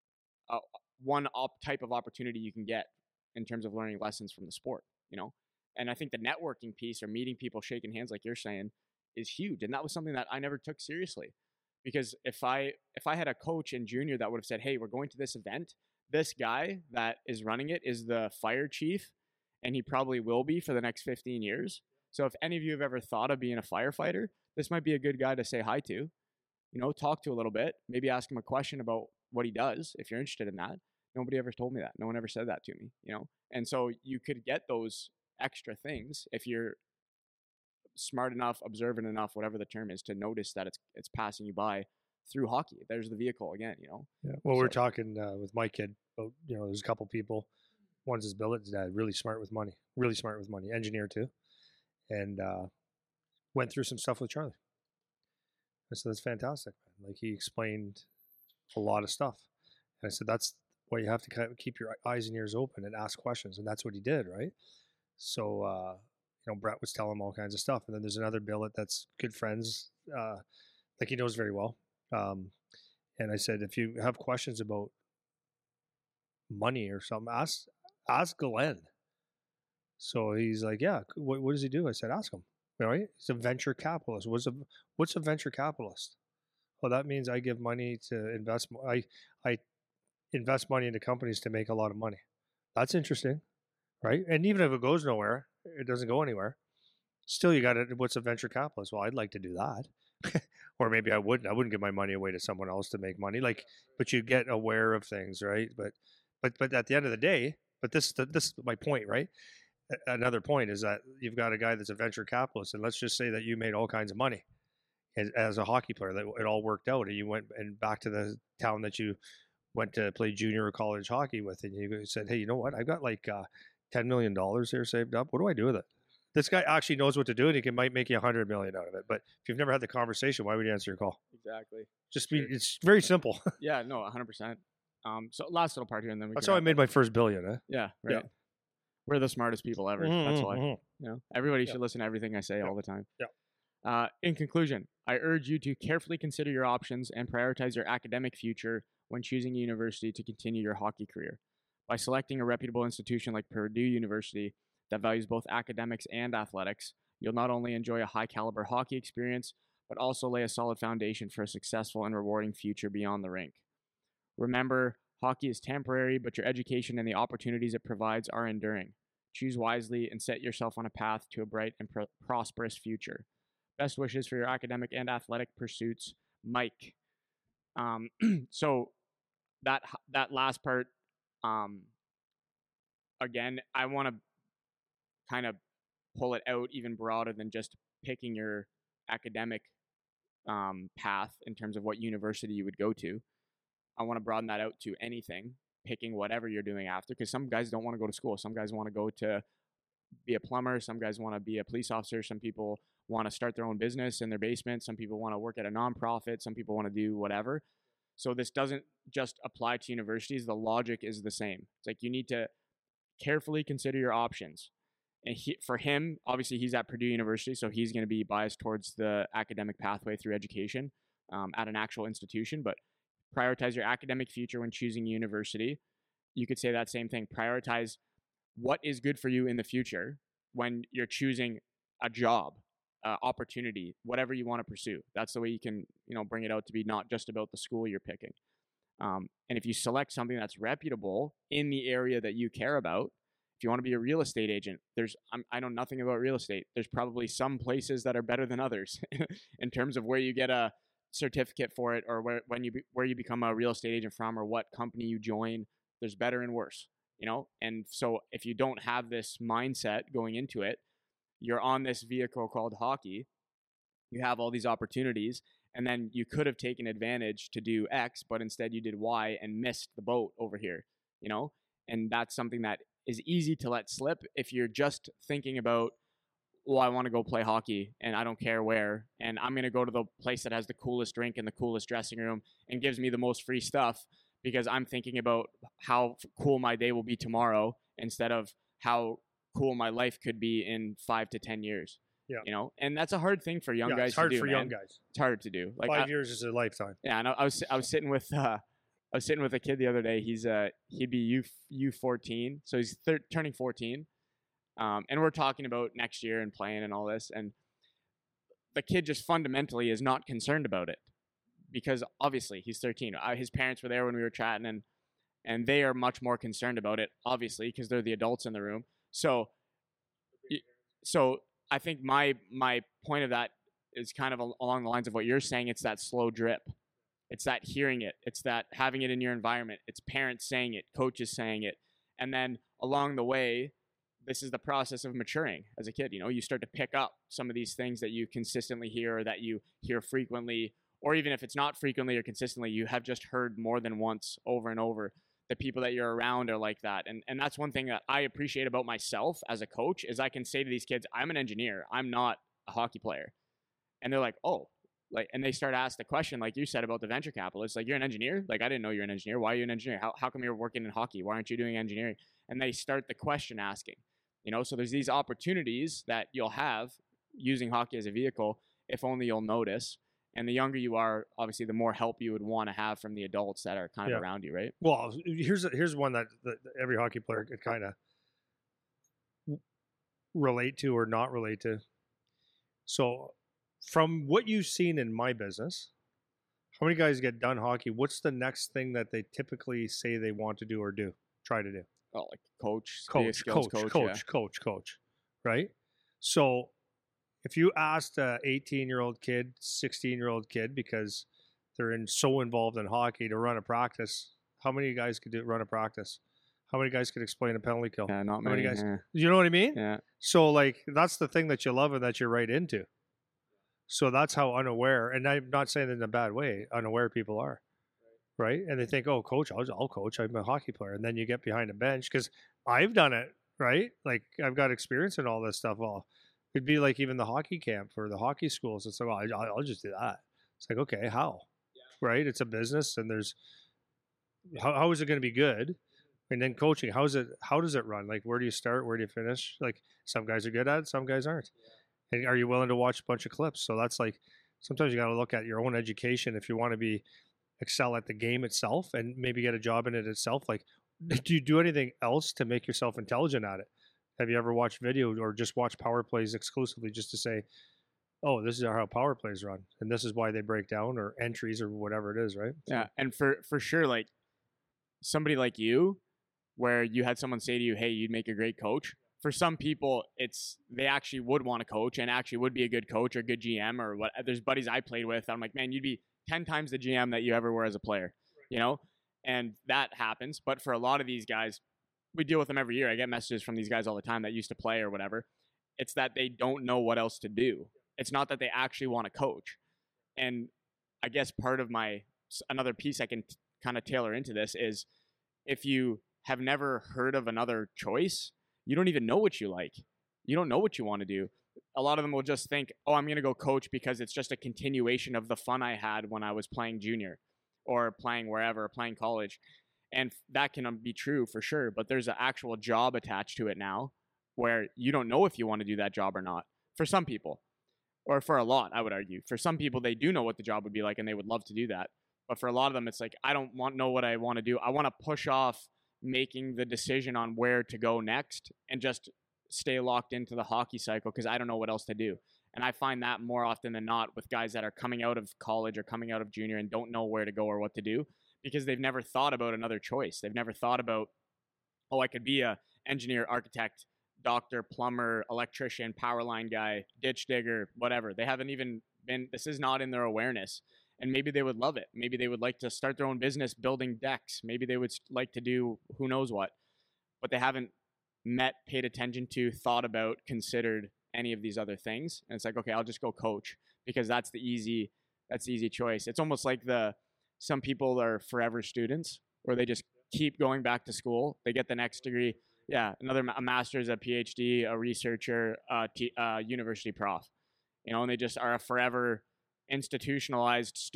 type of opportunity you can get in terms of learning lessons from the sport, you know? And I think the networking piece, or meeting people, shaking hands, like you're saying, is huge. And that was something that I never took seriously, because if I had a coach in junior that would have said, hey, we're going to this event, this guy that is running it is the fire chief, and he probably will be for the next 15 years. So if any of you have ever thought of being a firefighter, this might be a good guy to say hi to, you know, talk to a little bit, maybe ask him a question about what he does if you're interested in that. Nobody ever told me that. No one ever said that to me, you know? And so you could get those extra things if you're smart enough, observant enough, whatever the term is, to notice that it's passing you by through hockey. There's the vehicle again, you know? Yeah. Well, we're talking with my kid about, you know, there's a couple people. One's his billet's dad, really smart with money, engineer too. And went through some stuff with Charlie. I said, that's fantastic, man. Like, he explained a lot of stuff. And I said, that's why you have to kind of keep your eyes and ears open and ask questions. And that's what he did, right? So, you know, Brett was telling him all kinds of stuff. And then there's another billet that's good friends, like he knows very well. And I said, if you have questions about money or something, ask Glenn. So he's like, yeah, what does he do? I said, ask him. Right? He's a venture capitalist. What's a venture capitalist? Well, that means I give money to invest. I invest money into companies to make a lot of money. That's interesting, right? And even if it goes nowhere, it doesn't go anywhere. Still, you got to, what's a venture capitalist? Well, I'd like to do that. Or maybe I wouldn't. I wouldn't give my money away to someone else to make money. Like, but you get aware of things, right? But at the end of the day, but this is my point, right? Another point is that you've got a guy that's a venture capitalist, and let's just say that you made all kinds of money as a hockey player, that it all worked out, and you went and back to the town that you went to play junior or college hockey with, and you said, hey, you know what? I've got like $10 million here saved up. What do I do with it? This guy actually knows what to do, and he might make you $100 million out of it. But if you've never had the conversation, why would you answer your call? Exactly. It's very simple. Yeah, no, 100%. So last little part here, and then that's how I made my first billion. Eh? Yeah, right. Yeah. We're the smartest people ever. That's why. You know, everybody should listen to everything I say all the time. Yeah. In conclusion, I urge you to carefully consider your options and prioritize your academic future when choosing a university to continue your hockey career. By selecting a reputable institution like Purdue University that values both academics and athletics, you'll not only enjoy a high-caliber hockey experience, but also lay a solid foundation for a successful and rewarding future beyond the rink. Remember, hockey is temporary, but your education and the opportunities it provides are enduring. Choose wisely and set yourself on a path to a bright and prosperous future. Best wishes for your academic and athletic pursuits, Mike. So that last part, again, I want to kind of pull it out even broader than just picking your academic path in terms of what university you would go to. I want to broaden that out to anything, picking whatever you're doing after, because some guys don't want to go to school. Some guys want to go to be a plumber. Some guys want to be a police officer. Some people want to start their own business in their basement. Some people want to work at a nonprofit. Some people want to do whatever. So this doesn't just apply to universities. The logic is the same. It's like you need to carefully consider your options. And for him, obviously, he's at Purdue University, so he's going to be biased towards the academic pathway through education at an actual institution. But prioritize your academic future when choosing university. You could say that same thing. Prioritize what is good for you in the future when you're choosing a job, opportunity, whatever you want to pursue. That's the way you can, bring it out to be not just about the school you're picking. And if you select something that's reputable in the area that you care about, if you want to be a real estate agent, I know nothing about real estate. There's probably some places that are better than others in terms of where you get a certificate for it, or where you become a real estate agent from, or what company you join. There's better and worse, And so if you don't have this mindset going into it, you're on this vehicle called hockey. You have all these opportunities, and then you could have taken advantage to do X, but instead you did Y and missed the boat over here, And that's something that is easy to let slip if you're just thinking about, well, I want to go play hockey and I don't care where, and I'm going to go to the place that has the coolest drink and the coolest dressing room and gives me the most free stuff because I'm thinking about how cool my day will be tomorrow instead of how cool my life could be in 5 to 10 years. Yeah. You know, and that's a hard thing for young guys it's hard to do, for man. young guys. It's hard to do. Like 5 years is a lifetime. Yeah, and I was sitting with a kid the other day. He'd be U14, so he's turning 14, and we're talking about next year and playing and all this, and the kid just fundamentally is not concerned about it because obviously he's 13. His parents were there when we were chatting, and they are much more concerned about it, obviously, because they're the adults in the room. So I think my point of that is kind of along the lines of what you're saying. It's that slow drip. It's that hearing it. It's that having it in your environment. It's parents saying it, coaches saying it. And then along the way, this is the process of maturing as a kid. You know, you start to pick up some of these things that you consistently hear or that you hear frequently, or even if it's not frequently or consistently, you have just heard more than once over and over. The people that you're around are like that. And that's one thing that I appreciate about myself as a coach is I can say to these kids, I'm an engineer. I'm not a hockey player. And they're like, oh, like, and they start to ask the question, like you said about the venture capitalists, like, you're an engineer? Like, I didn't know you're an engineer. Why are you an engineer? How come you're working in hockey? Why aren't you doing engineering? And they start the question asking, you know, so there's these opportunities that you'll have using hockey as a vehicle, if only you'll notice. And the younger you are, obviously, the more help you would want to have from the adults that are kind of around you, right? Well, here's one that every hockey player could kind of relate to or not relate to. So, from what you've seen in my business, how many guys get done hockey? What's the next thing that they typically say they want to do or try to do? Oh, like coach, right? So, if you asked a 18-year-old kid, 16-year-old kid, because they're so involved in hockey to run a practice, how many guys could run a practice? How many guys could explain a penalty kill? Yeah, not many many guys. Yeah. You know what I mean? Yeah. So, like, that's the thing that you love and that you're right into. So that's how unaware, and I'm not saying it in a bad way, unaware people are, right? And they think, oh, coach, I'll coach. I'm a hockey player. And then you get behind a bench because I've done it, right? Like, I've got experience in all this stuff. Well, it'd be like even the hockey camp or the hockey schools. It's like, well, I'll just do that. It's like, okay, how? Yeah. Right? It's a business, and there's how is it going to be good? And then coaching, how does it run? Like, where do you start? Where do you finish? Like, some guys are good at it, some guys aren't. And are you willing to watch a bunch of clips? So that's like, sometimes you got to look at your own education if you want to excel at the game itself and maybe get a job in it itself. Like, do you do anything else to make yourself intelligent at it? Have you ever watched video or just watched power plays exclusively just to say, oh, this is how power plays run and this is why they break down, or entries or whatever it is, right? Yeah, and for sure, like somebody like you, where you had someone say to you, hey, you'd make a great coach. For some people, they actually would want to coach and actually would be a good coach or good GM or what. There's buddies I played with. I'm like, man, you'd be 10 times the GM that you ever were as a player, you know? And that happens. But for a lot of these guys, we deal with them every year. I get messages from these guys all the time that used to play or whatever. It's that they don't know what else to do. It's not that they actually want to coach. And I guess part of another piece I can kind of tailor into this is if you have never heard of another choice, you don't even know what you like. You don't know what you want to do. A lot of them will just think, oh, I'm going to go coach because it's just a continuation of the fun I had when I was playing junior or playing wherever, playing college. And that can be true for sure. But there's an actual job attached to it now where you don't know if you want to do that job or not. For some people, or for a lot, I would argue. For some people, they do know what the job would be like and they would love to do that. But for a lot of them, it's like, I don't know what I want to do. I want to push off making the decision on where to go next and just stay locked into the hockey cycle because I don't know what else to do. And I find that more often than not with guys that are coming out of college or coming out of junior and don't know where to go or what to do because they've never thought about another choice. They've never thought about, oh, I could be a engineer, architect, doctor, plumber, electrician, power line guy, ditch digger, whatever. They haven't even this is not in their awareness. And maybe they would love it. Maybe they would like to start their own business building decks. Maybe they would like to do who knows what. But they haven't paid attention to, thought about, considered any of these other things. And it's like, okay, I'll just go coach because that's the easy choice. It's almost like some people are forever students where they just keep going back to school. They get the next degree. Yeah, a master's, a PhD, a researcher, a university prof. You know, and they just are a forever institutionalized student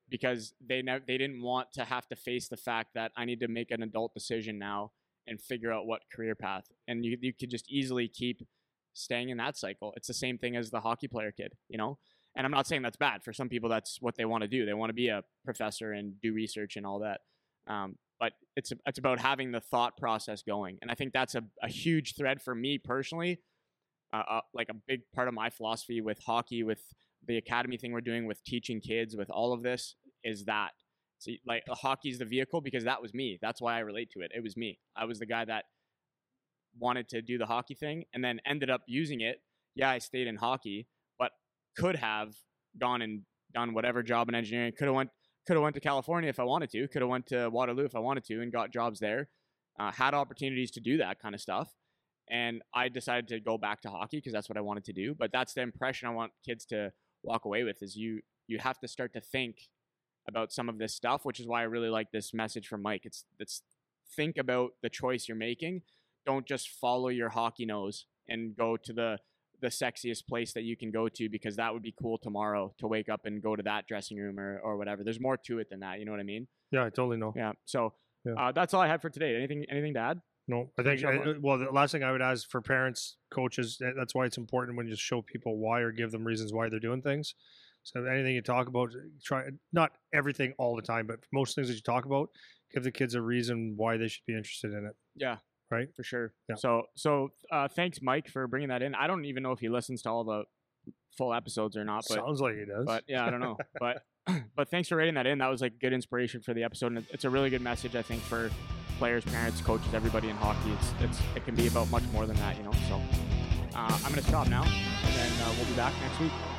because they didn't want to have to face the fact that I need to make an adult decision now and figure out what career path. And you could just easily keep staying in that cycle. It's the same thing as the hockey player kid, you know? And I'm not saying that's bad. For some people, that's what they want to do. They want to be a professor and do research and all that. But it's about having the thought process going. And I think that's a huge thread for me personally. Like a big part of my philosophy with hockey, with the academy thing we're doing, with teaching kids, with all of this, is that. So, like, hockey's the vehicle because that was me. That's why I relate to it. It was me. I was the guy that wanted to do the hockey thing and then ended up using it. Yeah, I stayed in hockey, but could have gone and done whatever job in engineering. Could have went to California if I wanted to. Could have went to Waterloo if I wanted to and got jobs there. Had opportunities to do that kind of stuff. And I decided to go back to hockey because that's what I wanted to do. But that's the impression I want kids to walk away with, is you have to start to think about some of this stuff, which is why I really like this message from Mike. It's think about the choice you're making. Don't just follow your hockey nose and go to the sexiest place that you can go to because that would be cool tomorrow to wake up and go to that dressing room or whatever. There's more to it than that. You know what I mean? Yeah, I totally know. Yeah. So that's all I had for today. Anything to add? No, I think, well, the last thing I would add is for parents, coaches, that's why it's important when you show people why or give them reasons why they're doing things. So anything you talk about, try, not everything all the time, but most things that you talk about, give the kids a reason why they should be interested in it. Yeah. Right? For sure. Yeah. So thanks, Mike, for bringing that in. I don't even know if he listens to all the full episodes or not. But, sounds like he does. But yeah, I don't know. But thanks for writing that in. That was like good inspiration for the episode. And it's a really good message, I think, for players, parents, coaches, everybody in hockey. It can be about much more than that, you know. So I'm going to stop now, and then we'll be back next week.